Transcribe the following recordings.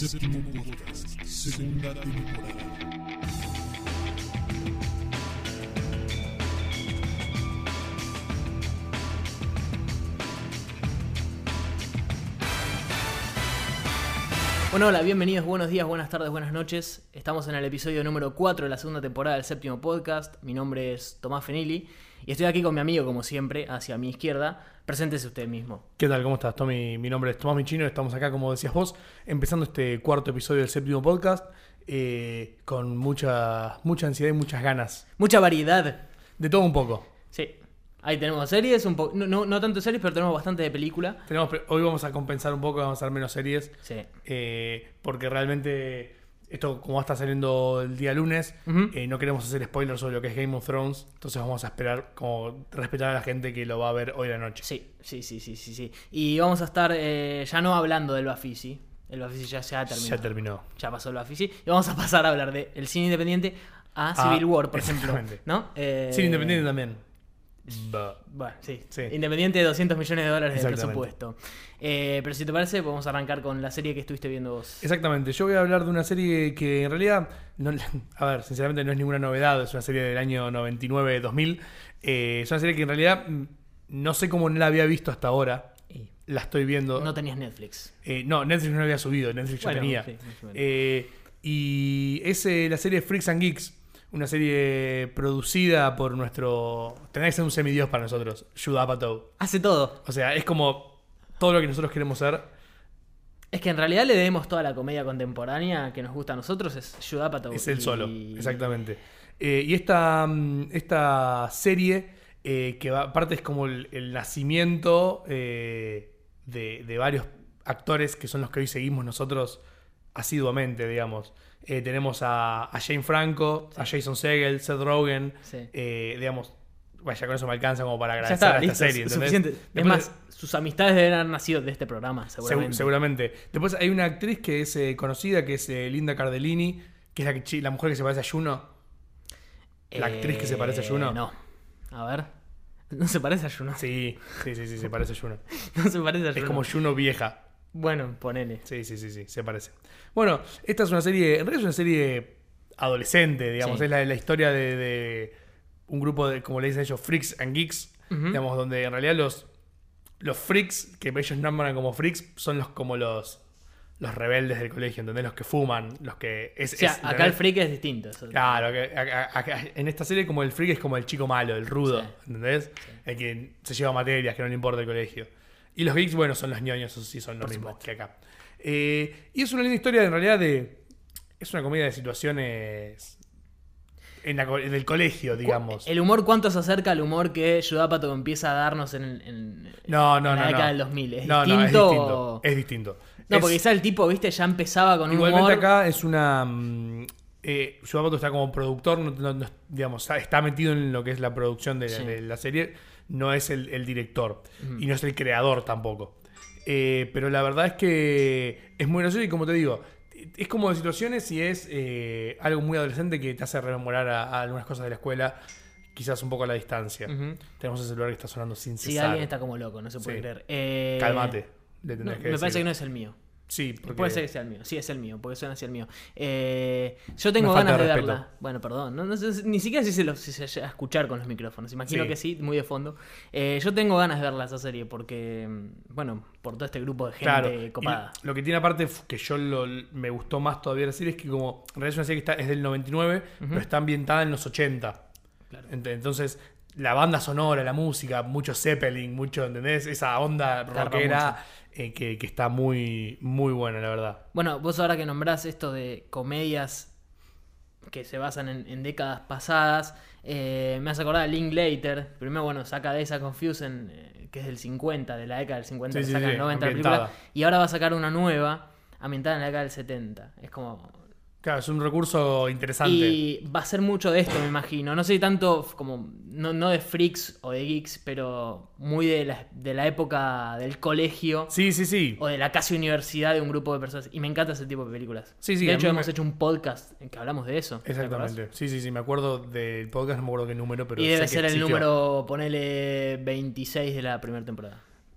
Séptimo Podcast, segunda temporada. Bueno, hola, bienvenidos, buenos días, buenas tardes, buenas noches. Estamos en el episodio número 4 de la segunda temporada del Séptimo Podcast. Mi nombre es Tomás Fenili y estoy aquí con mi amigo, como siempre, hacia mi izquierda. Preséntese usted mismo. ¿Qué tal? ¿Cómo estás, Tommy? Mi nombre es Tomás Michino, estamos acá, como decías vos, empezando este cuarto episodio del Séptimo Podcast, con mucha ansiedad y muchas ganas. Mucha variedad. De todo un poco. Sí. Ahí tenemos series, no tanto series, pero tenemos bastante de película. Hoy vamos a compensar un poco, vamos a hacer menos series. Sí. Porque realmente, esto como va a estar saliendo el día lunes, no queremos hacer spoilers sobre lo que es Game of Thrones. Entonces vamos a esperar, como respetar a la gente que lo va a ver hoy a la noche. Sí. Y vamos a estar ya no hablando del Bafisi. El Bafisi ya terminó. Ya terminó. Ya pasó el Bafisi. Y vamos a pasar a hablar del cine independiente a Civil War, por ejemplo. ¿No? Cine independiente también. Bueno, sí. Sí. Independiente de $200 millones de Exactamente. presupuesto. Pero si te parece, podemos arrancar con la serie que estuviste viendo vos. Exactamente, yo voy a hablar de una serie que en realidad, sinceramente no es ninguna novedad, es una serie del año 99-2000. Es una serie que en realidad no sé cómo no la había visto hasta ahora. La estoy viendo. No tenías Netflix. No, Netflix no la había subido, Netflix Bueno, ya tenía. sí, más o menos. Y es la serie Freaks and Geeks, una serie producida por nuestro... Tendrá que ser un semidios para nosotros, Judd Apatow. Hace todo. O sea, es como todo lo que nosotros queremos ser. Es que en realidad le debemos toda la comedia contemporánea que nos gusta a nosotros, es Judd Apatow. Es él solo, exactamente. Y esta serie, aparte es como el nacimiento de varios actores que son los que hoy seguimos nosotros asiduamente, digamos. Tenemos a Jane Franco, sí, a Jason Segel, Seth Rogen, sí. Digamos, vaya, con eso me alcanza como para Ya agradecer está, a esta listo, serie. es ¿entendés? suficiente. Es más, sus amistades deben haber nacido de este programa, seguramente. Seguramente. Después hay una actriz que es conocida, que es Linda Cardellini, que es la mujer que se parece a Juno. La actriz que se parece a Juno. No. A ver. No se parece a Juno. Sí, se parece a Juno. No se parece a Juno. Es como Juno vieja. Bueno, ponele. Sí, se parece. Bueno, esta es una serie, en realidad es una serie adolescente, digamos. Sí. Es la historia de un grupo de, como le dicen ellos, Freaks and Geeks, digamos, donde en realidad los freaks, que ellos nombran como freaks, son los rebeldes del colegio, ¿entendés? Los que fuman, los que... Acá el freak es distinto. Claro, acá, en esta serie como el freak es como el chico malo, el rudo, sí, ¿entendés? Sí. El que se lleva materias, que no le importa el colegio. Y los geeks, bueno, son los ñoños, eso sí son lo mismo que acá. Y es una linda historia, en realidad, es una comedia de situaciones del colegio, digamos. ¿El humor cuánto se acerca al humor que Judd Apatow empieza a darnos en la década del 2000? ¿Es distinto? Es distinto. No, porque quizá el tipo, viste, ya empezaba con un humor... Igualmente acá es una... Judd Apatow está como productor, digamos, está metido en lo que es la producción de la serie. No es el director y no es el creador tampoco. Pero la verdad es que es muy gracioso y, como te digo, es como de situaciones y es algo muy adolescente que te hace rememorar a algunas cosas de la escuela, quizás un poco a la distancia. Tenemos el celular que está sonando sin cesar. Sí, alguien está como loco, no se puede creer. Cálmate, le tendrás que decir. Me parece que no es el mío. Sí, porque... Puede ser que sea el mío. Sí, es el mío, porque suena así el mío. Yo tengo ganas de verla. Bueno, perdón. No sé, ni siquiera si se llega a escuchar con los micrófonos. Imagino que sí, muy de fondo. Yo tengo ganas de verla esa serie porque, bueno, por todo este grupo de gente copada. Lo que tiene aparte, que me gustó más todavía la serie, es que como en realidad es una serie que es del 99, pero está ambientada en los 80. Claro. Entonces, la banda sonora, la música, mucho Zeppelin, ¿entendés? Esa onda rockera... Que está muy, muy buena, la verdad. Bueno, vos ahora que nombrás esto de comedias que se basan en décadas pasadas, me hace acordar a Linklater. Primero, bueno, saca Days of Confusion, que es del 50, de la década del 50, que saca el 90 la película, y ahora va a sacar una nueva, ambientada en la década del 70. Es como... Claro, es un recurso interesante. Y va a ser mucho de esto, me imagino. No sé tanto como... No de freaks o de geeks, pero muy de la época del colegio. Sí. O de la casi universidad de un grupo de personas. Y me encanta ese tipo de películas. Sí, de hecho, hemos hecho un podcast en que hablamos de eso. Exactamente. Sí, me acuerdo del podcast, no me acuerdo qué número, pero y debe ser el número, ponele 26 de la primera temporada.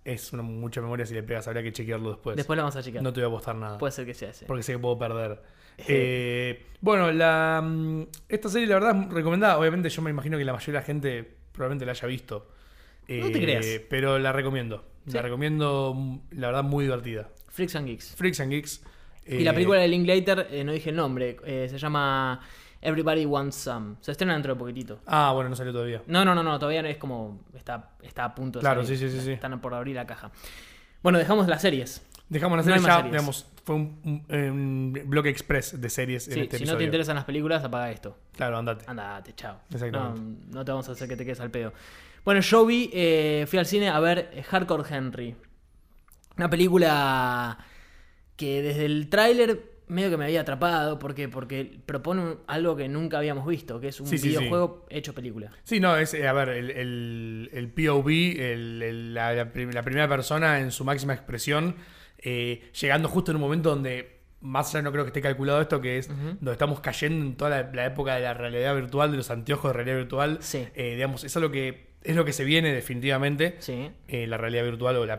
es mucha memoria si le pegas, habría que chequearlo después. Después lo vamos a chequear. No te voy a apostar nada. Puede ser que sea ese. Porque sé que puedo perder. Bueno, esta serie la verdad es recomendada. Obviamente yo me imagino que la mayoría de la gente probablemente la haya visto. No te creas. Pero la recomiendo. Sí. La recomiendo, la verdad, muy divertida. Freaks and Geeks. Freaks and Geeks. Y la película de Linklater, no dije el nombre, se llama Everybody Wants Some. Se estrena dentro de poquitito. Ah, bueno, no salió todavía. No, todavía no es como. Está a punto de Claro, salir. sí. Están por abrir la caja. Bueno, dejamos las series. Dejamos la No hay serie más ya, series. digamos, fue un bloque express de series en Sí, este si episodio. no te interesan las películas, apaga esto. Claro, andate. Andate, chao. Exactamente. No te vamos a hacer que te quedes al pedo. Bueno, yo fui al cine a ver Hardcore Henry. Una película que desde el tráiler medio que me había atrapado. ¿Por qué? Porque propone algo que nunca habíamos visto, que es un Sí. videojuego hecho película. Sí, no, es, a ver, el POV, la primera persona en su máxima expresión, llegando justo en un momento donde, más allá no creo que esté calculado esto, que es donde estamos cayendo en toda la época de la realidad virtual, de los anteojos de realidad virtual. Sí. Digamos, eso es lo que se viene definitivamente. Sí. La realidad virtual o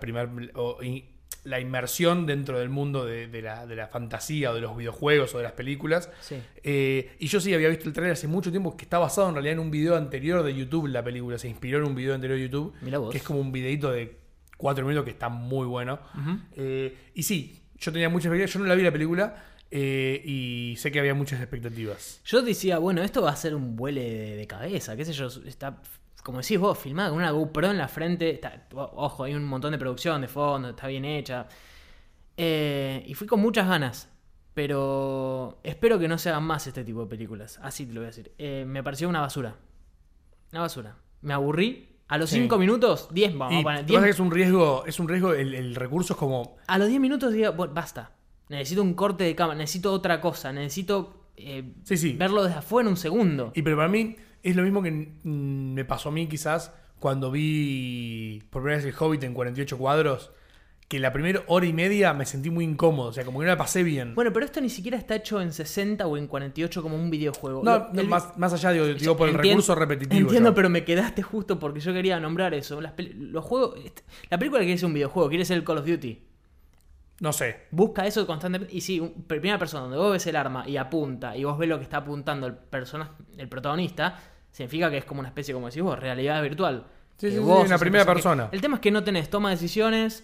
la inmersión dentro del mundo de la fantasía o de los videojuegos o de las películas. Sí. Y yo sí había visto el trailer hace mucho tiempo, que está basado en realidad en un video anterior de YouTube. La película se inspiró en un video anterior de YouTube. Mirá vos. Que es como un videito de 4 minutos que está muy bueno. Y sí, yo tenía muchas expectativas. Yo no la vi la película y sé que había muchas expectativas. Yo decía, bueno, esto va a ser un vuele de cabeza, qué sé yo, está, como decís vos, filmada con una GoPro en la frente, ojo, hay un montón de producción de fondo, está bien hecha, y fui con muchas ganas, pero espero que no se hagan más este tipo de películas, así te lo voy a decir. Me pareció una basura, me aburrí, a los 5 minutos, 10, vamos a Y poner tú sabes 10, que es un riesgo, el recurso es como... a los 10 minutos digo, bueno, basta, necesito un corte de cámara, necesito otra cosa, necesito Sí. verlo desde afuera en un segundo. Pero para mí es lo mismo que me pasó a mí quizás cuando vi por primera vez El Hobbit en 48 cuadros, que la primera hora y media me sentí muy incómodo, o sea, como que no la pasé bien. Bueno, pero esto ni siquiera está hecho en 60 o en 48 como un videojuego. No, más allá digo por el Entiendo- recurso repetitivo. Entiendo, ya. pero me quedaste justo porque yo quería nombrar eso. Los juegos, la película quiere ser un videojuego, quiere ser el Call of Duty. No sé. Busca eso constantemente. Y sí, primera persona, donde vos ves el arma y apunta, y vos ves lo que está apuntando el protagonista, significa que es como una especie, como decís vos, realidad virtual. Sí, Que sí, vos en la sos el primera personaje. persona. El tema es que no tenés toma de decisiones.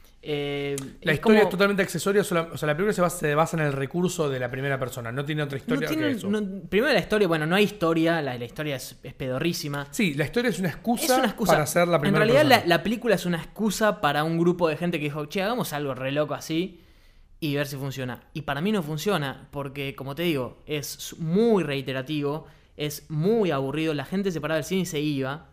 La historia es totalmente accesoria, o sea, la película se basa en el recurso de la primera persona, no tiene otra historia que eso. Primero la historia, bueno, no hay historia, la historia es pedorrísima. Sí, la historia es una excusa, Es una excusa. para hacer la primera En realidad persona. la película es una excusa para un grupo de gente que dijo, che, hagamos algo re loco así y ver si funciona. Y para mí no funciona porque, como te digo, es muy reiterativo, es muy aburrido, la gente se paraba del cine y se iba.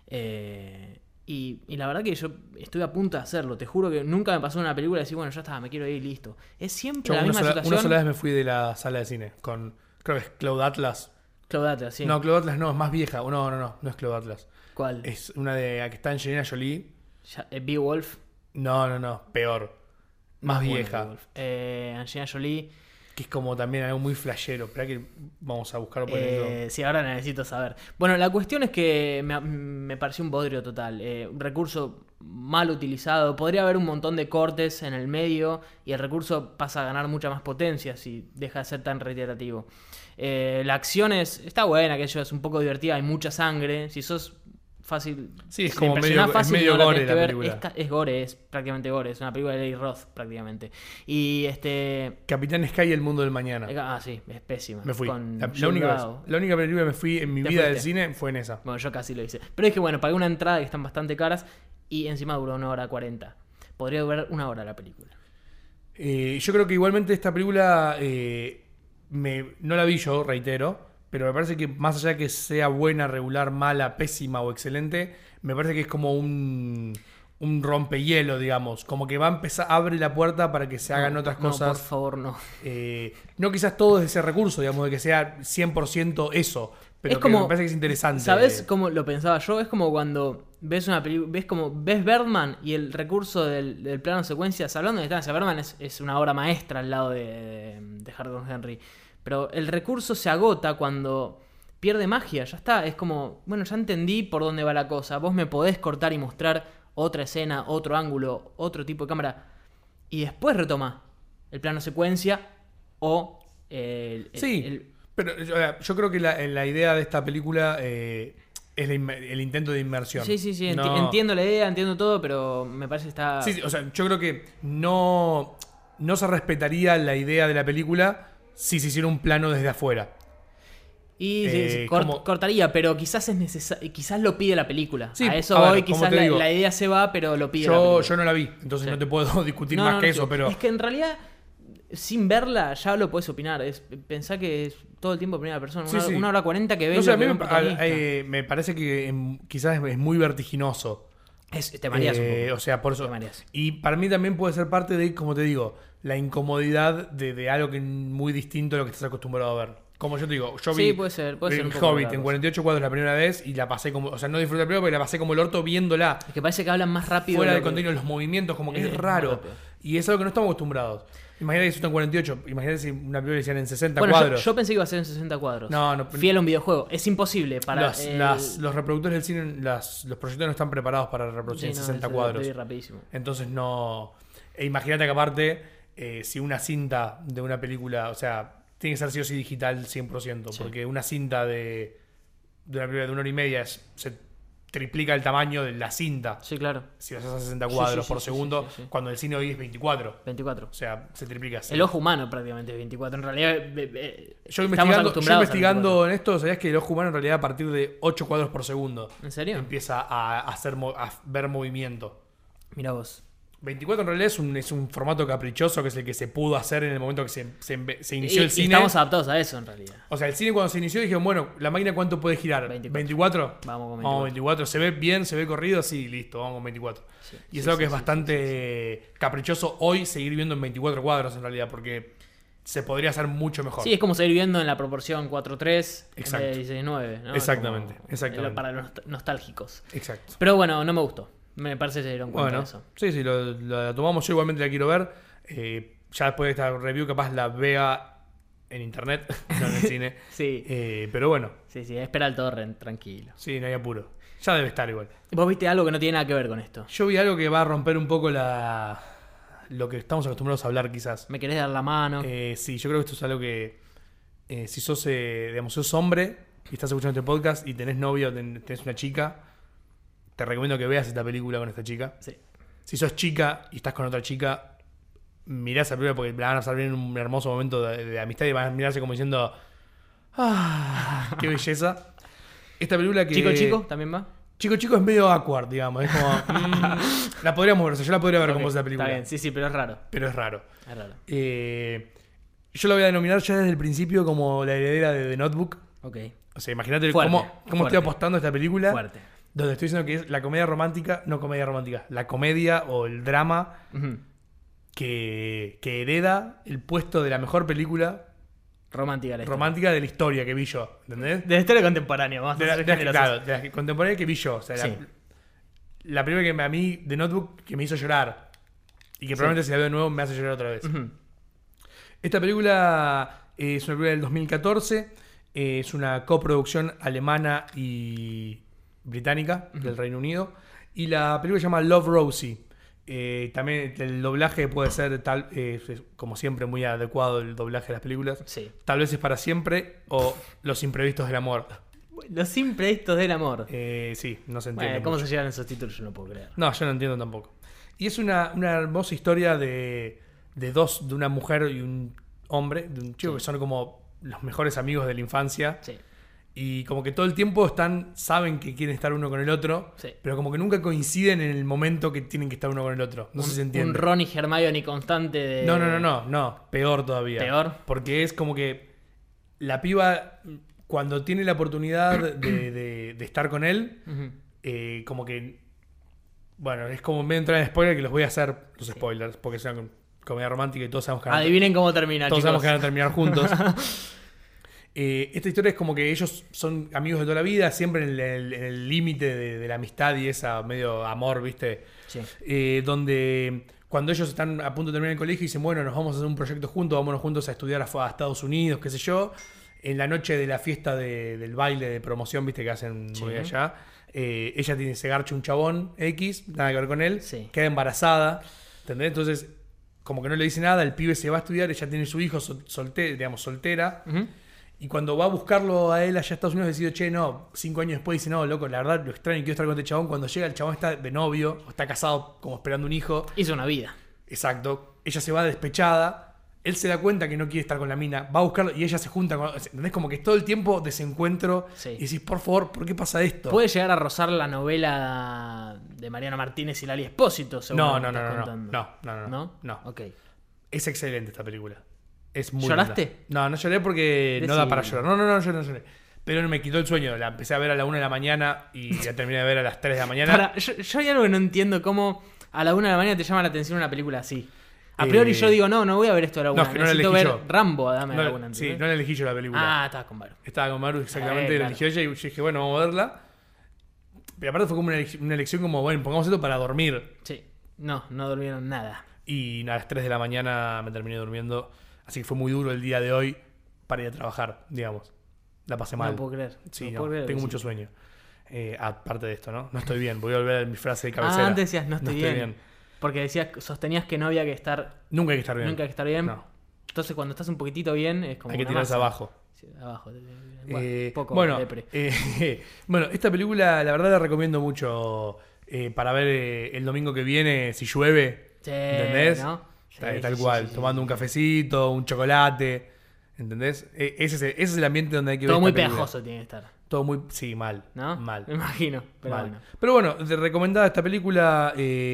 Y la verdad que yo estuve a punto de hacerlo. Te juro que nunca me pasó una película y decir, bueno, ya está, me quiero ir y listo. Es siempre Yo la misma situación. una sola vez me fui de la sala de cine con, creo que es Cloud Atlas. Cloud Atlas, sí. No, Cloud Atlas no, es más vieja. No es Cloud Atlas. ¿Cuál? Es una de que está Angelina Jolie. Beowulf. No, peor. Más Bueno, vieja. Beowulf. Angelina Jolie. Que es como también algo muy flashero. Espera que vamos a buscarlo por eso. Sí, ahora necesito saber. Bueno, la cuestión es que me pareció un bodrio total. Un recurso mal utilizado. Podría haber un montón de cortes en el medio y el recurso pasa a ganar mucha más potencia si deja de ser tan reiterativo. La acción está buena, que es un poco divertida, hay mucha sangre. Si sos fácil, Sí, es si como te impresionás medio- fácil, es medio no la gore tenés que la ver. película. Es gore, es prácticamente gore. Es una película de Eli Roth prácticamente. Y Capitán Sky y el mundo del mañana. sí, es pésima. Me fui. Con La Jude única Law. película que me fui en mi ¿Te vida del fuiste? cine fue en esa. Bueno, yo casi lo hice. Pero es que bueno, pagué una entrada que están bastante caras y encima duró 1 hora 40. Podría durar 1 hora la película. Yo creo que igualmente esta película no la vi yo, reitero, pero me parece que más allá de que sea buena, regular, mala, pésima o excelente, me parece que es como un rompehielo, digamos. Como que va a empezar, abre la puerta para que se hagan otras No, cosas. por favor, no. No quizás todo desde ese recurso, digamos, de que sea 100% eso, pero Es que como- me parece que es interesante. ¿Sabes cómo lo pensaba yo? Es como cuando ves una película, ves Birdman y el recurso del plano secuencias, hablando de distancia, Birdman es una obra maestra al lado de Hardcore Henry. Pero el recurso se agota cuando pierde magia, ya está. Es como, bueno, ya entendí por dónde va la cosa. Vos me podés cortar y mostrar otra escena, otro ángulo, otro tipo de cámara, y después retoma el plano secuencia o pero yo creo que la idea de esta película es el intento de inmersión. Sí, entiendo la idea, entiendo todo, pero me parece que está... Sí, o sea, yo creo que no se respetaría la idea de la película si se hiciera un plano desde afuera. Y cortaría, pero quizás es necesario, quizás lo pide la película. Sí, a eso a ver, voy, quizás la idea se va, pero lo pide la película. Yo no la vi, entonces no te puedo discutir más que eso, sí. pero... Es que en realidad, sin verla, ya lo puedes opinar. Pensá que es todo el tiempo en primera persona. Una hora 40 que ves. No sé, a mí me parece que quizás es muy vertiginoso. Te mareas un poco. O sea, por eso. Y para mí también puede ser parte de, como te digo, la incomodidad de algo que muy distinto a lo que estás acostumbrado a ver. Como yo te digo, yo vi puede ser el un poco Hobbit en 48 cuadros la primera vez y la pasé como... O sea, no disfruté la primera, pero la pasé como el orto viéndola. Es que parece que hablan más rápido. Fuera del contenido, los movimientos, como que es raro. Y es algo que no estamos acostumbrados. Imagínate que eso está en 48. Imagínate si una película decían en 60 cuadros. Yo pensé que iba a ser en 60 cuadros. No. Fiel a un videojuego. Es imposible para... Los reproductores del cine, los proyectores no están preparados para reproducir en 60 cuadros. Rapidísimo. Entonces no... imagínate que aparte, si una cinta de una película... O sea, tiene que ser sí o sí digital 100%. Sí. Porque una cinta de una película de 1 hora y media se triplica el tamaño de la cinta. Sí, claro. Si lo haces a 60 cuadros por segundo, cuando el cine hoy es 24. 24. O sea, se triplica así. El ojo humano prácticamente es 24. En realidad, yo investigando en esto, ¿sabías que el ojo humano en realidad a partir de 8 cuadros por segundo? ¿En serio? Empieza a ver movimiento. Mira vos. 24 en realidad es un formato caprichoso que es el que se pudo hacer en el momento que se inició el cine. Y estamos adaptados a eso en realidad. O sea, el cine cuando se inició dijeron, bueno, ¿la máquina cuánto puede girar? 24. Vamos con 24. Vamos 24. ¿Se ve bien? ¿Se ve corrido? Sí, listo, vamos con 24. Sí, y es algo que es bastante caprichoso hoy seguir viendo en 24 cuadros en realidad, porque se podría hacer mucho mejor. Sí, es como seguir viendo en la proporción 4:3 Exacto. De 16:9, ¿no? Exactamente. Para los nostálgicos. Exacto. Pero bueno, no me gustó. Me parece que se dieron cuenta de eso. Sí, lo tomamos. Yo igualmente la quiero ver. Ya después de esta review capaz la vea en internet, no en el cine. Sí. Pero bueno. Sí, espera el torrent, tranquilo. Sí, no hay apuro. Ya debe estar igual. ¿Vos viste algo que no tiene nada que ver con esto? Yo vi algo que va a romper un poco lo que estamos acostumbrados a hablar quizás. ¿Me querés dar la mano? Sí, yo creo que esto es algo que si sos hombre y estás escuchando este podcast y tenés novio o tenés una chica, te recomiendo que veas esta película con esta chica. Sí. Si sos chica y estás con otra chica, mirá esa película porque la van a pasar bien en un hermoso momento de amistad y van a mirarse como diciendo qué belleza. Esta película que... ¿Chico también va? Chico es medio awkward, digamos. Es como... la podríamos ver, o sea, yo la podría ver como esa película. Está bien, sí, pero es raro. Pero es raro. Es raro. Yo la voy a denominar ya desde el principio como la heredera de The Notebook. Ok. O sea, imagínate cómo estoy apostando a esta película. Fuerte. Donde estoy diciendo que es la comedia romántica, la comedia o el drama que hereda el puesto de la mejor película romántica de la historia que vi yo, ¿entendés? De la historia contemporánea, vamos a ser generosos. Claro, de la contemporánea que vi yo. O sea, la primera que a mí, The Notebook, que me hizo llorar y que probablemente si la veo de nuevo me hace llorar otra vez. Esta película es una película del 2014, es una coproducción alemana y británica del Reino Unido, y la película se llama Love, Rosie. También el doblaje puede ser como siempre muy adecuado el doblaje de las películas. Sí. Tal vez es para siempre o Los imprevistos del amor. Los imprevistos del amor. Sí, no se entiende. ¿Cómo se llegan esos títulos? Yo no puedo creer. No, yo no entiendo tampoco. Y es una hermosa historia de una mujer y un hombre, de un chico que son como los mejores amigos de la infancia. Sí. Y como que todo el tiempo saben que quieren estar uno con el otro, pero como que nunca coinciden en el momento que tienen que estar uno con el otro. No sé si se entiende. Un Ron y Hermione constante de... No. Peor todavía. ¿Peor? Porque es como que la piba, cuando tiene la oportunidad de estar con él, como que... Bueno, es como medio entrar en spoiler que los voy a hacer los spoilers, porque es una comedia romántica y todos sabemos que... Adivinen cómo termina, todos chicos. sabemos que van a terminar juntos. Esta historia es como que ellos son amigos de toda la vida, siempre en el límite de la amistad y esa medio amor, ¿viste? Sí. Donde cuando ellos están a punto de terminar el colegio y dicen, bueno, nos vamos a hacer un proyecto juntos, vámonos juntos a estudiar a Estados Unidos, qué sé yo. en la noche de la fiesta del baile de promoción, viste que hacen Sí. muy allá, ella se garcha un chabón X, nada que ver con él, Sí. queda embarazada, ¿entendés? Entonces, como que no le dice nada, el pibe se va a estudiar, ella tiene su hijo soltera, Ujú. y cuando va a buscarlo a él allá a Estados Unidos, decide, che, no, 5 años después dice, no, loco, la verdad lo extraño, quiero estar con este chabón. Cuando llega, el chabón está de novio, o está casado, como esperando un hijo. Hizo una vida. Exacto. Ella se va despechada. Él se da cuenta que no quiere estar con la mina. Va a buscarlo y ella se junta con... ¿Entendés? Como que es todo el tiempo desencuentro. Sí. Y decís, por favor, ¿por qué pasa esto? Puede llegar a rozar la novela de Mariana Martínez y Lali Espósito, según No, lo que no, estás no, no, contando. no. ¿No? Ok. Es excelente esta película. Es muy ¿Lloraste? linda. No, no lloré porque no da para llorar. No, yo no lloré. Pero me quitó el sueño. La empecé a ver a la 1 de la mañana y la terminé de ver a las 3 de la mañana. Yo hay algo que no entiendo, cómo a la 1 de la mañana te llama la atención una película así. A priori yo digo, no voy a ver esto a la 1. No, es que no la Necesito elegí ver yo. Rambo, dame No, la 1. sí, no la elegí yo la película. Ah, estaba con Varo. Estaba con Maru exactamente, la claro. eligió ella y yo dije, bueno, vamos a verla. Pero aparte fue como una elección como, bueno, pongamos esto para dormir. Sí. No durmieron nada. Y a las 3 de la mañana me terminé durmiendo. Así que fue muy duro el día de hoy para ir a trabajar, digamos. La pasé mal. No puedo creer. Sí, no no, puedo creer tengo que mucho sí. sueño. Aparte de esto, ¿no? No estoy bien. Voy a volver a mi frase de cabecera. Antes decías, no estoy bien. Porque sostenías que no había que estar. Nunca hay que estar bien. Nunca hay que estar bien. No. Entonces cuando estás un poquitito bien es como Hay que una tirarse masa. abajo. Sí, abajo. Poco Bueno, depre. bueno, esta película la verdad la recomiendo mucho para ver el domingo que viene si llueve. Sí, ¿Entendés? ¿no? Sí, Tal sí, cual, sí. tomando un cafecito, un chocolate. ¿Entendés? Ese es el ambiente donde hay que Todo ver muy esta película. pegajoso tiene que estar. Todo muy... Sí, mal. ¿No? Mal. Me imagino. Pero mal. bueno. Pero bueno, de recomendada esta película.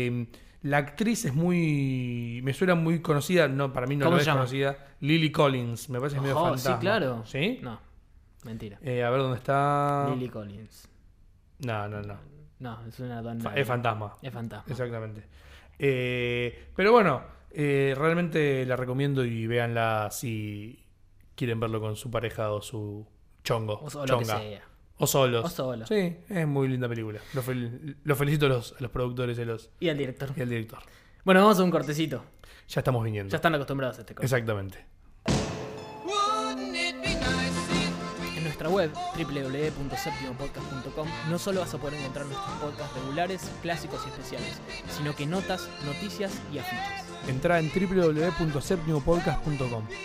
La actriz es muy... Me suena muy conocida. No, para mí no ¿Cómo lo se es llama? conocida. Lily Collins. Me parece medio Ojo, fantasma. sí, claro. ¿Sí? No, mentira. A ver dónde está... Lily Collins. No. No, es una dona. Es fantasma. Es fantasma. Exactamente. Pero bueno, realmente la recomiendo y véanla si quieren verlo con su pareja o su chongo. O lo que chonga. sea. O solos. O solo. Sí, es muy linda película. Lo felicito a los productores Y al director. y al director. Bueno, vamos a un cortecito. Ya estamos viniendo. Ya están acostumbrados a este corte. Exactamente. En nuestra web, www.septimopodcast.com, no solo vas a poder encontrar nuestros podcasts regulares, clásicos y especiales, sino que notas, noticias y afiches. Entra en www.septimopodcast.com.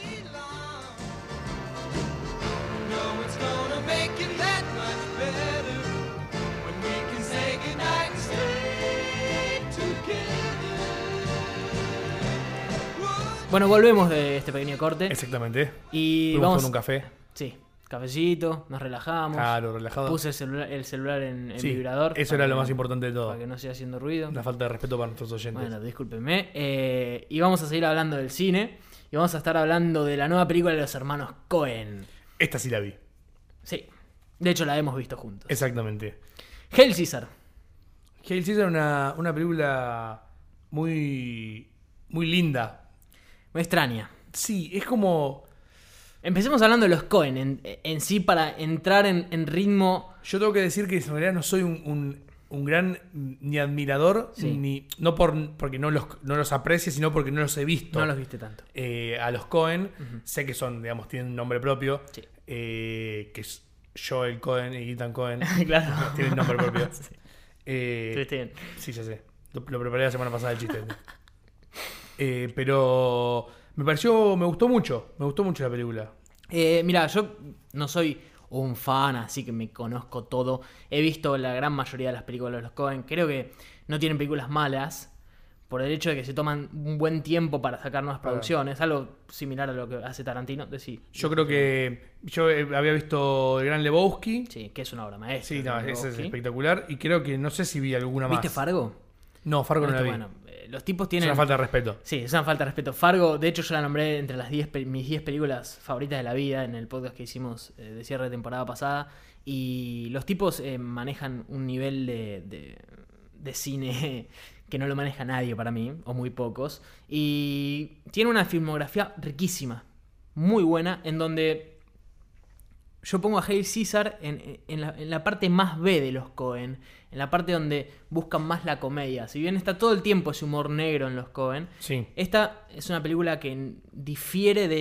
Bueno, volvemos de este pequeño corte. Exactamente. Y Fuimos vamos. con un café. Sí, cafecito, nos relajamos. Claro, relajado. Puse el celular en Sí, vibrador. eso para era lo que más no- importante de todo. Para que no siga haciendo ruido. Una falta de respeto para nuestros oyentes. Bueno, discúlpenme. Y vamos a seguir hablando del cine. Y vamos a estar hablando de la nueva película de los hermanos Coen. Esta sí la vi. Sí. De hecho, la hemos visto juntos. Exactamente. Hail Caesar. Hail Caesar era una película muy linda. Me extraña. Sí, es como... Empecemos hablando de los Coen en sí para entrar en ritmo. Yo tengo que decir que en realidad no soy un gran ni admirador, Sí. ni no porque no los aprecie, sino porque no los he visto. No los viste tanto. A los Coen. Ujú. Sé que son, digamos, tienen un nombre propio. Sí. Que es Joel Coen y Ethan Coen. Claro. Tienen nombre propio. Sí. Eh, Estuviste bien. Sí, ya sé. Lo preparé la semana pasada el chiste. Pero me gustó mucho la película. Mira, yo no soy un fan, así que me conozco todo. He visto la gran mayoría de las películas de los Coen. Creo que no tienen películas malas por el hecho de que se toman un buen tiempo para sacar nuevas Claro. producciones. Algo similar a lo que hace Tarantino. Yo creo que yo había visto El Gran Lebowski. Sí, que es una obra maestra. Sí, no, ese es Lebowski. espectacular. Y creo que no sé si vi alguna más. ¿Viste Fargo? No, Fargo no la vi. Bueno, los tipos Es tienen... una falta de respeto. Sí, es una falta de respeto. Fargo, de hecho, yo la nombré entre las mis 10 películas favoritas de la vida en el podcast que hicimos de cierre de temporada pasada. Y los tipos manejan un nivel de cine que no lo maneja nadie para mí, o muy pocos. Y tiene una filmografía riquísima, muy buena, en donde yo pongo a Hail Caesar en la parte más B de los Coen, en la parte donde buscan más la comedia. Si bien está todo el tiempo ese humor negro en los Coen, Sí. esta es una película que difiere de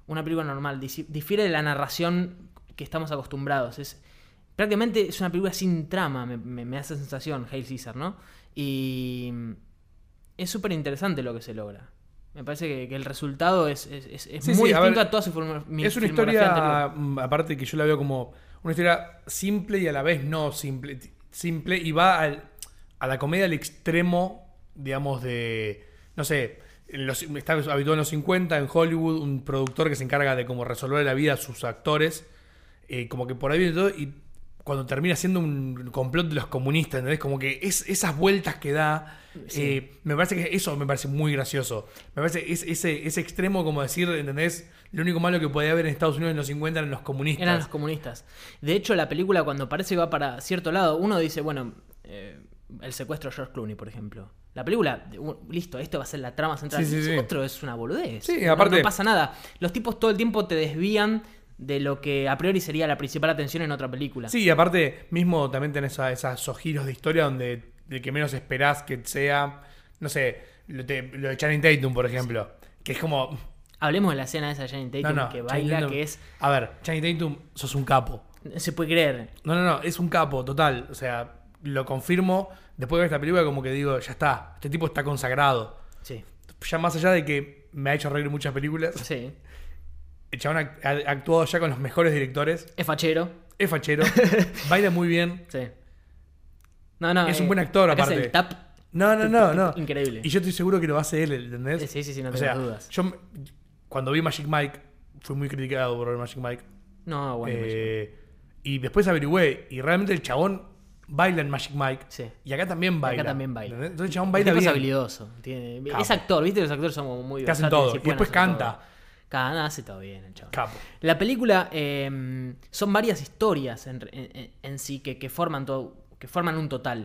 una película normal. Difiere de la narración que estamos acostumbrados. Prácticamente es una película sin trama, me da esa sensación, Hail Caesar, ¿no? Y es súper interesante lo que se logra. Me parece que el resultado es muy distinto a toda su filmografía. Es una historia, aparte que yo la veo como una historia simple y a la vez no simple. Simple y va a la comedia al extremo, digamos, de... No sé, está habituado en los 50 en Hollywood, un productor que se encarga de como resolver la vida a sus actores, como que por ahí viene todo, y cuando termina siendo un complot de los comunistas, ¿entendés? Como que esas vueltas que da, sí. Me parece que eso me parece muy gracioso. Me parece ese extremo como decir, ¿entendés? Lo único malo que podía haber en Estados Unidos en los 50 eran los comunistas. Eran los comunistas. De hecho, la película cuando parece que va para cierto lado, uno dice, bueno, el secuestro de George Clooney, por ejemplo. La película, listo, esto va a ser la trama central. Sí. Otro es una boludez. Sí, aparte... no pasa nada. Los tipos todo el tiempo te desvían de lo que a priori sería la principal atención en otra película. Sí, y aparte, mismo también tenés esos giros de historia donde el que menos esperás que sea, no sé, lo de Channing Tatum, por ejemplo, que es como... Hablemos de la escena esa de Channing Tatum que baila, Tatum, que es... A ver, Channing Tatum, sos un capo. No se puede creer. No, es un capo, total. O sea, lo confirmo. Después de ver esta película, como que digo, ya está, este tipo está consagrado. Sí. Ya más allá de que me ha hecho reír en muchas películas. Sí. El chabón ha actuado ya con los mejores directores. Es fachero. Baila muy bien. Sí. No. Es un buen actor, aparte. Es el tap. No. Increíble. Y yo estoy seguro que lo hace él, ¿entendés? Sí, no tengo dudas. Yo, cuando vi Magic Mike, fui muy criticado por ver Magic Mike. No, bueno. Y después averigüé, y realmente el chabón baila en Magic Mike. Sí. Y acá también baila. ¿entendés? Entonces el chabón baila bien. Es habilidoso. Es actor, ¿viste? Los actores son muy te hacen todo. Y después canta. Hace todo bien el chabón. Capo. La película son varias historias en sí que forman todo, que forman un total.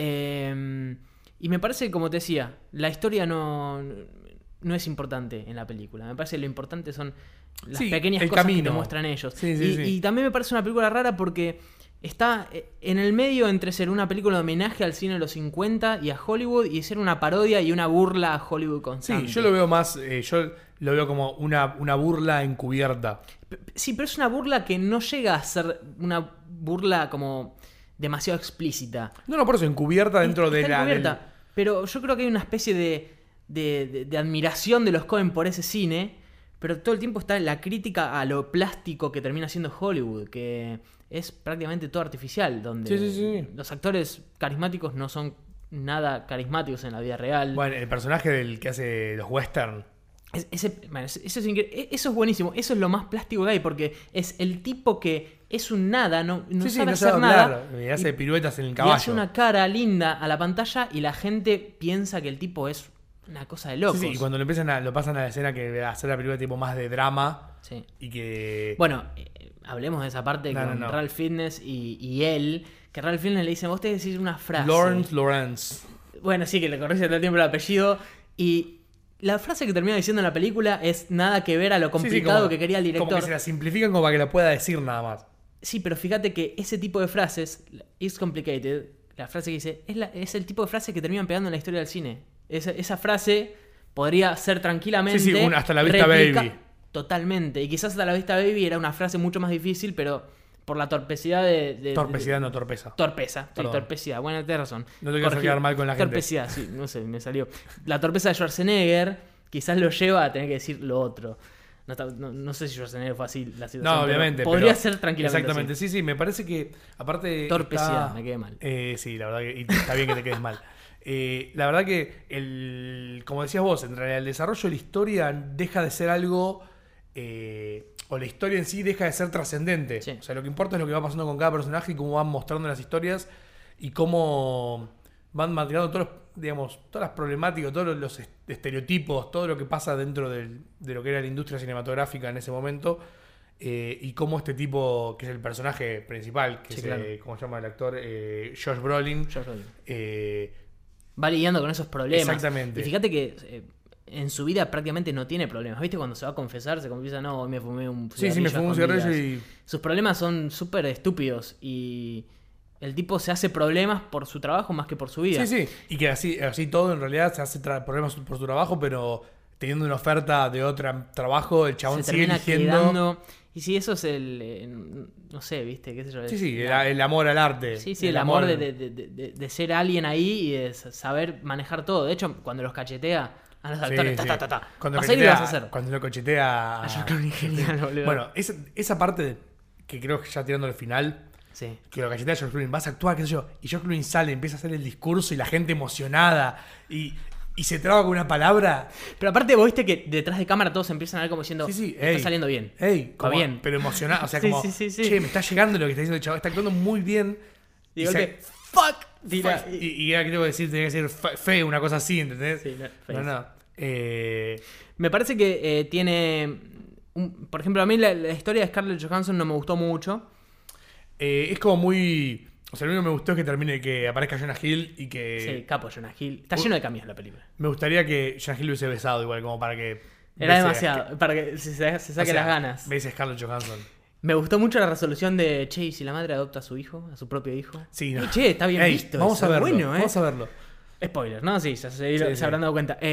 Y me parece que, como te decía, la historia no es importante en la película. Me parece que lo importante son las pequeñas cosas que te muestran ellos. Sí. Y también me parece una película rara porque está en el medio entre ser una película de homenaje al cine de los 50 y a Hollywood y ser una parodia y una burla a Hollywood constante. Sí, yo lo veo más... yo lo veo como una burla encubierta. Sí, pero es una burla que no llega a ser una burla como demasiado explícita. No, por eso, encubierta dentro de la... Encubierta, pero yo creo que hay una especie de admiración de los Coen por ese cine, pero todo el tiempo está la crítica a lo plástico que termina siendo Hollywood, que es prácticamente todo artificial, donde los actores carismáticos no son nada carismáticos en la vida real. Bueno, el personaje del que hace los western... Eso es buenísimo. Eso es lo más plástico que hay, porque es el tipo que es un nada, no sabe hacer nada. Y hace piruetas en el caballo. Y hace una cara linda a la pantalla y la gente piensa que el tipo es una cosa de locos. Sí, y cuando lo pasan a la escena que hacer la película tipo más de drama. Sí. Y que... Bueno, hablemos de esa parte con Ralph Fiennes y él. Que Ralph Fiennes le dice, vos tenés que decir una frase. Lawrence. Bueno, sí, que le corrige todo el tiempo el apellido. Y la frase que termina diciendo en la película es nada que ver a lo complicado que quería el director. Como que se la simplifican como para que la pueda decir nada más. Sí, pero fíjate que ese tipo de frases, it's complicated, la frase que dice, es el tipo de frase que terminan pegando en la historia del cine. Esa frase podría ser tranquilamente... hasta la vista baby. Totalmente. Y quizás hasta la vista baby era una frase mucho más difícil, pero por la torpecidad no torpeza. Torpeza, sí, torpecidad. Bueno, tienes razón. No te quiero quedar mal con la gente. Torpecidad, sí, no sé, me salió. La torpeza de Schwarzenegger quizás lo lleva a tener que decir lo otro. No sé si Schwarzenegger fue así la situación. No, obviamente. Podría ser tranquilamente. Exactamente, así. Sí, me parece que aparte... Torpecidad, me quedé mal. Sí, la verdad que y está bien que te quedes mal. La verdad que, como decías vos, en realidad el desarrollo de la historia deja de ser algo... o la historia en sí deja de ser trascendente. Sí. O sea, lo que importa es lo que va pasando con cada personaje y cómo van mostrando las historias y cómo van manejando todas las problemáticas, todos los estereotipos, todo lo que pasa dentro de lo que era la industria cinematográfica en ese momento, y cómo este tipo, que es el personaje principal, que es, ¿cómo se llama el actor? Josh Brolin. Va lidiando con esos problemas. Exactamente. Y fíjate que... en su vida prácticamente no tiene problemas. ¿Viste? Cuando se va a confesar, se confiesa, no, hoy me fumé un cigarrillo. Sí, me fumé un cigarrillo y... Sus problemas son súper estúpidos y el tipo se hace problemas por su trabajo más que por su vida. Sí. Y que así todo en realidad se hace problemas por su trabajo, pero teniendo una oferta de otro trabajo, el chabón Se sigue termina eligiendo. quedando. Y si eso es no sé, viste, qué sé yo. Sí, el amor al arte. Sí, el amor de ser alguien ahí y de saber manejar todo. De hecho, cuando los cachetea a los actores, Sí. Cuando vas a ir y cachetea- vas a hacer. Cuando lo cachetea. A George Clooney, genial, boludo. Bueno, esa parte que creo que ya tirando al final, Sí. que lo cachetea a George Clooney, vas a actuar, qué sé yo, y George Clooney sale, empieza a hacer el discurso y la gente emocionada y se traba con una palabra. Pero aparte, vos viste que detrás de cámara todos empiezan a ver como diciendo, Sí, está saliendo bien. Ey, Va bien. pero emocionado, o sea, Sí, como, sí. che, me está llegando lo que está diciendo el chaval, está actuando muy bien. Y Y de se- golpe, fuck, tira. Fuck. Y era que tengo que decir, tenía que decir fe, una cosa así, ¿entendés? Sí, no, fe. No. Me parece que tiene... por ejemplo, a mí la historia de Scarlett Johansson no me gustó mucho. Es como muy. O sea, lo único que me gustó es que termine, que aparezca Jonah Hill y Sí, que. capo Jonah Hill. Está lleno de cambios la película. Me gustaría que Jonah Hill hubiese besado igual, como para que. Era bese- demasiado, para que se saque o sea, las ganas. Bese a Scarlett Johansson. Me gustó mucho la resolución de, che, ¿y si la madre adopta a su hijo, a su propio hijo? Sí, no. Che, está bien Ey, visto. Vamos eso, a verlo. Bueno, Vamos a verlo. Spoiler, ¿no? Sí, se Sí. habrán dado cuenta.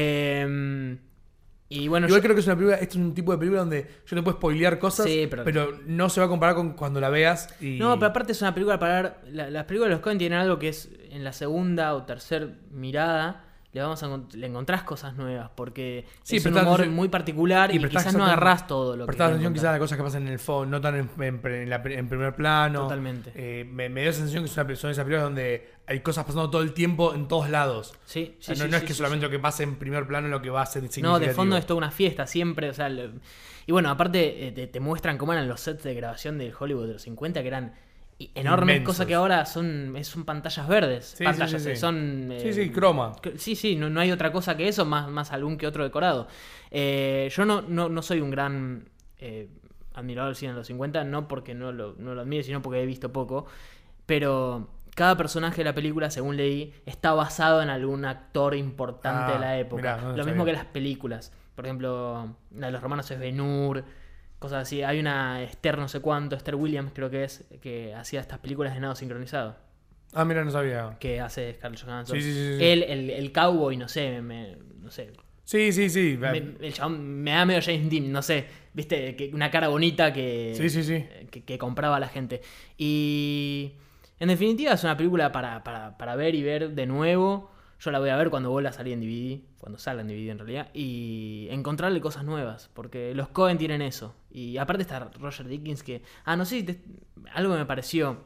Y bueno, Igual creo que es una película, este es un tipo de película donde yo te puedo spoilear cosas, Sí, pero no se va a comparar con cuando la veas. Y... No, pero aparte es una película para ver. Las películas de los Coen tienen algo que es en la segunda o tercer mirada. Le encontrás cosas nuevas. Porque Sí, es un prestás humor atención- muy particular y prestás quizás no atención- agarrás todo lo que. Prestás quieren atención quizás contar. a las cosas que pasan en el fondo, no tan en primer plano. Totalmente. Me dio la sensación que son esas películas donde hay cosas pasando todo el tiempo en todos lados. Sí, O sea, sí, no sí, es sí, que sí, solamente sí. lo que pasa en primer plano es lo que va a ser No, significativo. de fondo es toda una fiesta siempre. O sea, y bueno, aparte te muestran cómo eran los sets de grabación del Hollywood de los 50, que eran enormes, Inmensos. cosas que ahora son pantallas verdes. Sí, pantallas, sí. son. Sí, croma. Sí, no hay otra cosa que eso, más algún que otro decorado. Yo no soy un gran admirador del cine de los 50, no porque no lo admire, sino porque he visto poco. Pero cada personaje de la película, según leí, está basado en algún actor importante de la época. Mirá, no Lo sabía. mismo que las películas. Por ejemplo, la de los romanos es Ben-Hur, cosas así. Hay una Esther no sé cuánto, Esther Williams creo que es, que hacía estas películas de nado sincronizado. Ah, mira, no sabía. Que hace Scarlett Johansson. Sí. Él, el cowboy, no sé, no sé. Sí. El chabón me da medio James Dean, no sé. Viste, una cara bonita que, Sí. que compraba a la gente. Y en definitiva es una película para ver y ver de nuevo. Yo la voy a ver cuando vuelva a salir en DVD, cuando salga en DVD en realidad, y encontrarle cosas nuevas, porque los Coen tienen eso. Y aparte está Roger Dickens que... no sé si algo me pareció.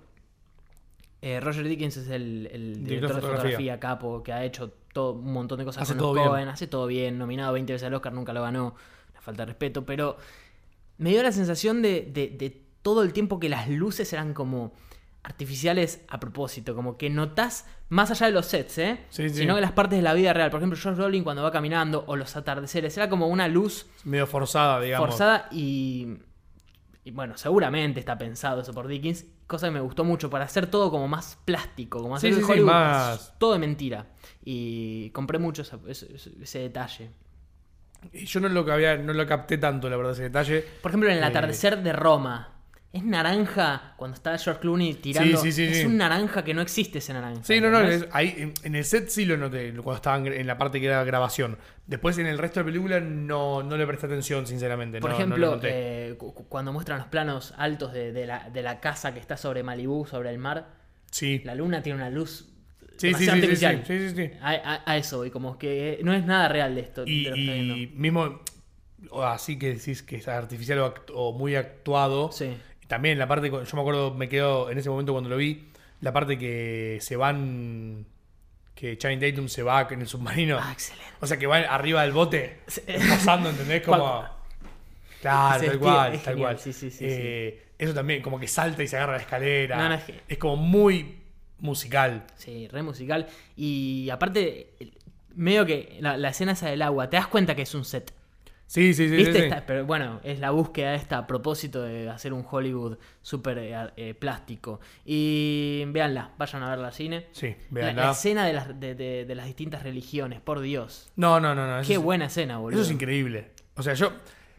Roger Dickens es el director de fotografía capo, que ha hecho un montón de cosas Hace con los todo bien. Coen, hace todo bien, nominado 20 veces al Oscar, nunca lo ganó, una falta de respeto, pero me dio la sensación de todo el tiempo que las luces eran como artificiales a propósito, como que notás más allá de los sets, Sí. sino que las partes de la vida real. Por ejemplo, Josh Brolin cuando va caminando, o los atardeceres, era como una luz Medio forzada, digamos. forzada y bueno, seguramente está pensado eso por Dickens, cosa que me gustó mucho para hacer todo como más plástico, como hacer Sí, el sí, Hollywood más- todo de mentira. Y compré mucho ese detalle. Y yo no lo capté tanto, la verdad, ese detalle. Por ejemplo, en el atardecer de Roma. Es naranja cuando está George Clooney tirando. Sí. Es un naranja que no existe ese naranja. Sí, no, ¿entendés? ahí en el set sí lo noté, cuando estaban en la parte que era grabación. Después en el resto de la película no le presté atención, sinceramente. Por no lo ejemplo, noté. cuando muestran los planos altos de la casa que está sobre Malibú, sobre el mar, Sí. la luna tiene una luz Sí. demasiado artificial. Sí. A eso voy, como que no es nada real de esto. de lo que está viendo. Y mismo, así que decís que es artificial o muy actuado. Sí. También la parte, yo me acuerdo, me quedó en ese momento cuando lo vi, la parte que se van, que Channing Tatum se va en el submarino. Excelente. O sea, que van arriba del bote, pasando, ¿entendés? Como... Claro, Se tal estira, cual, es tal genial, cual. sí. Eso también, como que salta y se agarra la escalera. No, es como muy musical. Sí, re musical. Y aparte, medio que la escena esa del agua, te das cuenta que es un set. Sí. ¿Viste? Pero bueno, es la búsqueda esta a propósito de hacer un Hollywood súper plástico. Y véanla, vayan a verla al cine. Sí, La véanla. escena de las distintas religiones, por Dios. No. Qué buena escena, boludo. Eso es increíble. O sea, yo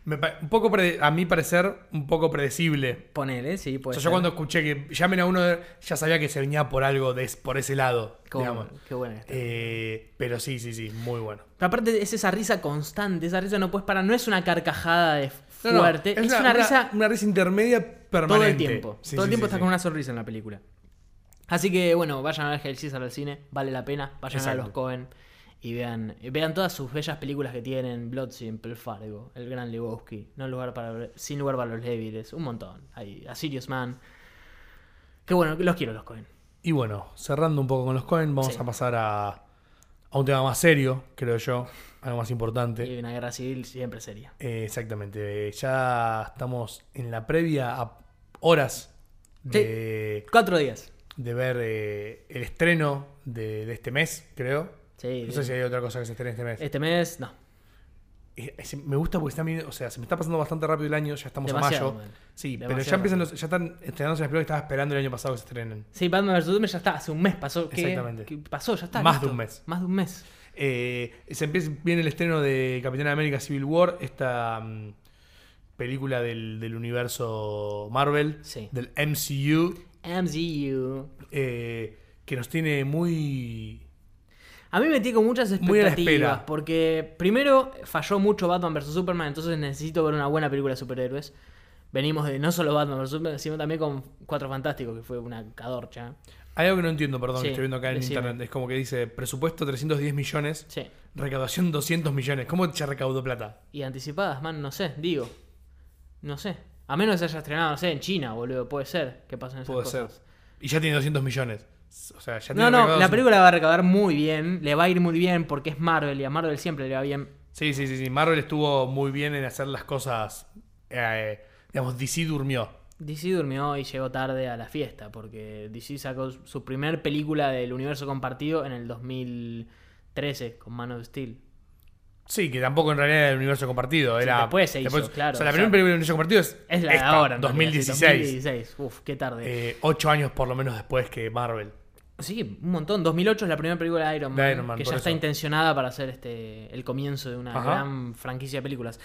Un poco a mi parecer, un poco predecible. Ponele, sí, O puede sea, ser. yo cuando escuché que llamen a uno, ya sabía que se venía por algo por ese lado, digamos. Qué buena esta. Pero sí, muy bueno. Pero aparte es esa risa constante, esa risa no puedes parar, no es una carcajada de No, fuerte, es una risa una risa intermedia permanente. todo el tiempo. Sí, Todo el sí, tiempo sí, estás sí. con una sonrisa en la película. Así que bueno, vayan a ver Hail Caesar al cine, vale la pena. Vayan a ver Exacto. los Coen y vean todas sus bellas películas que tienen: Blood Simple, Fargo, El Gran Lebowski, Sin lugar para los débiles, un montón. Hay A Serious Man. Qué bueno, los quiero los Coen. Y bueno, cerrando un poco con los Coen, vamos Sí. a pasar a un tema más serio, creo yo, algo más Y importante. una guerra civil siempre seria. Exactamente, ya estamos en la previa a horas de, 4 días. de ver el estreno de este mes, creo. Sí, No sé si hay otra cosa que se estrene este mes. este mes, no. Me gusta porque o sea, se me está pasando bastante rápido el año, ya estamos Demasiado, a mayo. man. Sí, pero Demasiado ya empiezan rápido. ya están estrenándose las películas que estaba esperando el año pasado que se estrenen. Sí, Batman vs. Superman ya está, hace un mes pasó. Exactamente. ¿Qué pasó? Ya está. Más listo. de un mes. Más de un mes. Viene el estreno de Capitán América Civil War, esta película del universo Marvel, Sí. del MCU, MCU. que nos tiene muy... A mí me tiene con muchas Muy a la expectativas. espera. Porque primero falló mucho Batman vs. Superman, entonces necesito ver una buena película de superhéroes. Venimos de no solo Batman vs. Superman, sino también con Cuatro Fantásticos, que fue una cadorcha. Hay algo que no entiendo, perdón, Sí, que estoy viendo acá en decime. internet. Es como que dice, presupuesto 310 millones, Sí. recaudación 200 millones. ¿Cómo ya recaudó plata? Y anticipadas, man, no sé, digo. No sé. A menos que se haya estrenado, no sé, en China, boludo. Puede ser que pasen esas Puede cosas. ser. Y ya tiene 200 millones. O sea, ya tiene No, recaudado la película va a recaudar muy bien, le va a ir muy bien porque es Marvel y a Marvel siempre le va bien. Sí. Marvel estuvo muy bien en hacer las cosas. Digamos, DC durmió. DC durmió y llegó tarde a la fiesta porque DC sacó su primer película del universo compartido en el 2013 con Man of Steel. Sí, que tampoco en realidad era el universo compartido. Era, después se hizo, claro, O sea, la o primera sea, película del universo compartido Es la de esta, ahora, en realidad, 2016. 2016. Uf, qué tarde. 8 años por lo menos después que Marvel. Sí, un montón. 2008 es la primera película de Iron Man, De Iron Man, que por ya está eso. intencionada para hacer el comienzo de una Ajá. gran franquicia de películas.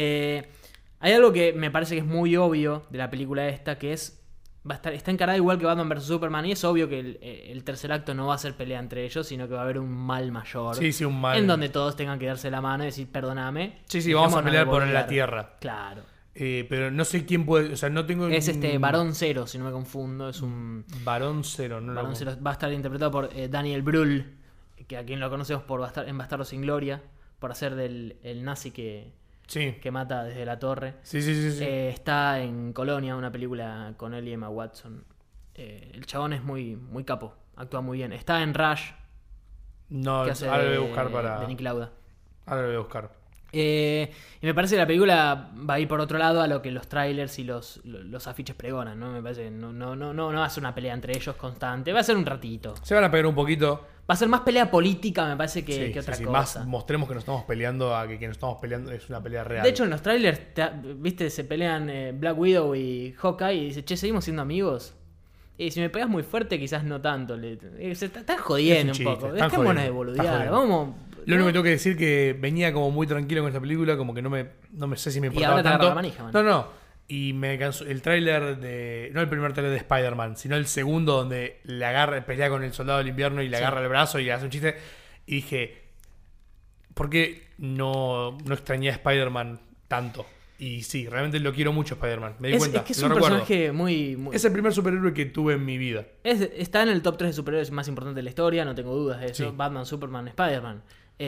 Hay algo que me parece que es muy obvio de la película esta, que está encarada igual que Batman vs. Superman, y es obvio que el tercer acto no va a ser pelea entre ellos, sino que va a haber un mal mayor. Sí, un mal. En donde todos tengan que darse la mano y decir, perdóname. Sí, vamos a dejémonos pelear de por la boludear. tierra. Claro. Pero no sé quién puede. O sea, no tengo. Es Varón Cero, si no me confundo. Es un. Varón Cero, no Varón lo Cero va a estar interpretado por Daniel Brühl, que a quien lo conocemos en Bastardo sin Gloria, por hacer el nazi que Sí. mata desde la torre. Sí. Está en Colonia, una película con él y Emma Watson. El chabón es muy, muy capo, actúa muy bien. Está en Rush, No, que hace ahora lo voy a buscar para. de Nick Lauda. Ahora lo voy a buscar. Y me parece que la película va a ir por otro lado a lo que los trailers y los afiches pregonan, ¿no? Me parece que no va a ser una pelea entre ellos constante, va a ser un ratito. Se van a pegar un poquito. Va a ser más pelea política, me parece, que otra Sí. cosa. Más mostremos que nos estamos peleando a que nos estamos peleando es una pelea real. De hecho, en los trailers, viste, se pelean Black Widow y Hawkeye y dice, che, ¿seguimos siendo amigos? Y si me pegas muy fuerte, quizás no tanto. Se están jodiendo Es un un poco. chiste, están Dejémonos de jodiendo, están boludear. jodiendo. Vamos. Lo único que tengo que decir que venía como muy tranquilo con esta película, como que no me sé si me importaba ahora te tanto. agarra la manija, man. No. Y me cansó el tráiler no el primer tráiler de Spider-Man, sino el segundo donde le agarra, pelea con el soldado del invierno y le Sí. agarra el brazo y hace un chiste. Y dije, ¿por qué no extrañé a Spider-Man tanto? Y sí, realmente lo quiero mucho a Spider-Man. Me di cuenta, Es que es lo un recuerdo. personaje muy Es el primer superhéroe que tuve en mi vida. está en el top 3 de superhéroes más importantes de la historia, no tengo dudas de eso. Sí. Batman, Superman, Spider-Man.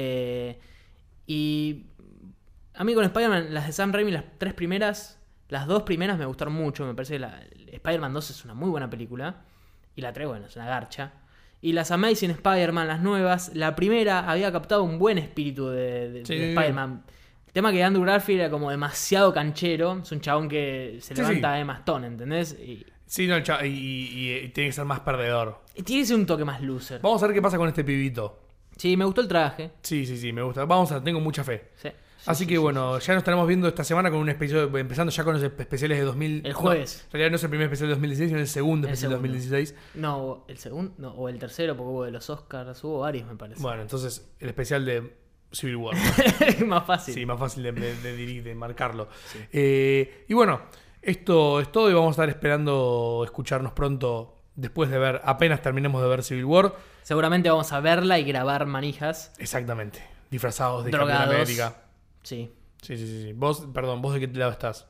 Y a mí con Spider-Man, las de Sam Raimi, las dos primeras me gustaron mucho. Me parece que Spider-Man 2 es una muy buena película. Y la 3, bueno, es una garcha. Y las Amazing Spider-Man, las nuevas, la primera había captado un buen espíritu de Sí. Spider-Man. El tema que Andrew Garfield era como demasiado canchero. Es un chabón que se Sí, levanta sí. de Emma Stone, ¿entendés? Sí, no, y tiene que ser más perdedor. Y tiene que ser un toque más loser. Vamos a ver qué pasa con este pibito. Sí, me gustó el traje. Sí, me gusta. tengo mucha fe. Sí. Así que bueno, ya nos estaremos viendo esta semana con un especial, empezando ya con los especiales de 2000. El jueves. No, en realidad no es el primer especial de 2016, sino el segundo El especial de segundo. 2016. No, el segundo, no, o el tercero, porque hubo de los Oscars, hubo varios, me parece. Bueno, entonces el especial de Civil War. Más fácil. Sí, más fácil de marcarlo. Sí. Y bueno, esto es todo y vamos a estar esperando escucharnos pronto después de ver, apenas terminemos de ver Civil War. Seguramente vamos a verla y grabar manijas. Exactamente. Disfrazados de Drogados. Capitán América. Sí. Sí. ¿Vos de qué lado estás?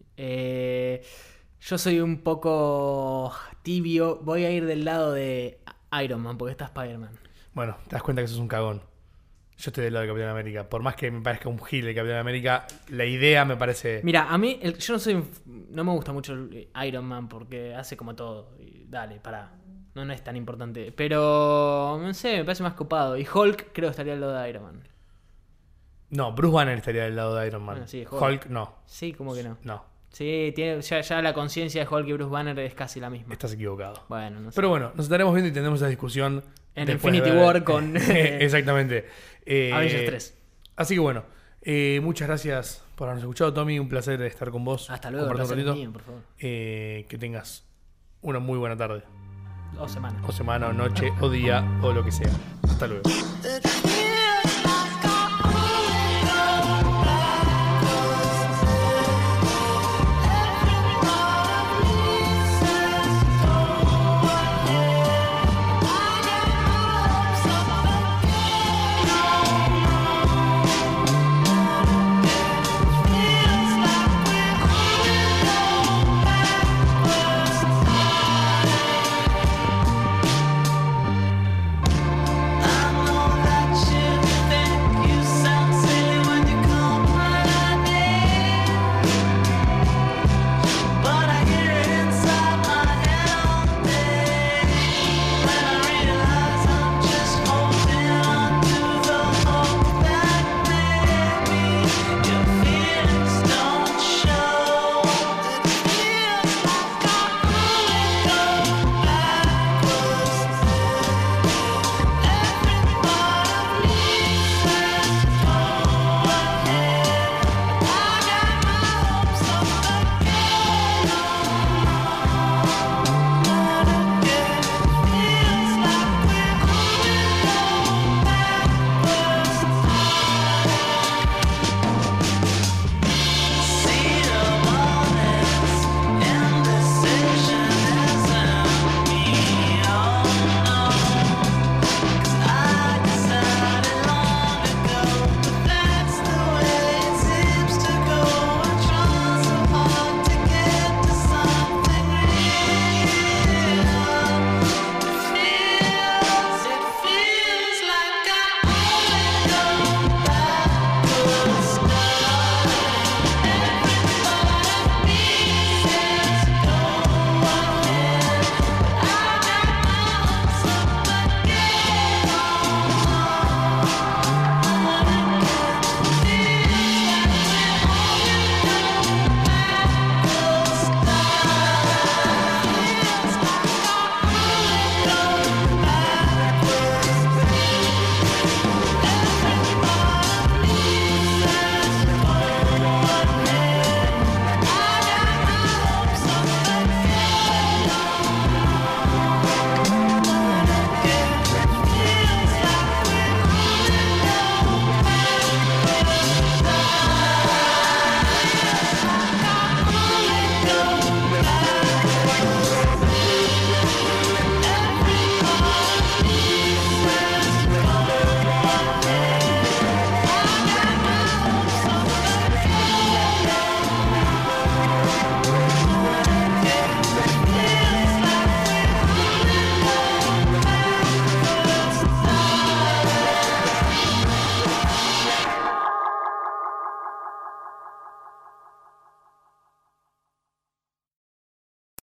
Yo soy un poco tibio. Voy a ir del lado de Iron Man, porque está Spider-Man. Bueno, te das cuenta que sos un cagón. Yo estoy del lado de Capitán América. Por más que me parezca un gil de Capitán América, la idea me parece... Mira, a mí, yo no me gusta mucho el Iron Man porque hace como todo. Y dale, pará. No es tan importante. Pero, no sé, me parece más copado. Y Hulk creo que estaría al lado de Iron Man. No, Bruce Banner estaría del lado de Iron Man. Bueno, sí, Hulk no. Sí, como que no. No, Sí, tiene, ya la conciencia de Hulk y Bruce Banner es casi la misma. estás equivocado. Bueno, no sé. Pero bueno, nos estaremos viendo y tendremos esa discusión En después de Infinity ver- War con Exactamente. Avengers 3. Así que bueno, muchas gracias por habernos escuchado, Tommy. Un placer estar con vos. Hasta luego, el compartir placer un es ratito. mío, por favor. Que tengas una muy buena tarde, 2 semanas. o semana, o noche, o día, o lo que sea. Hasta luego. The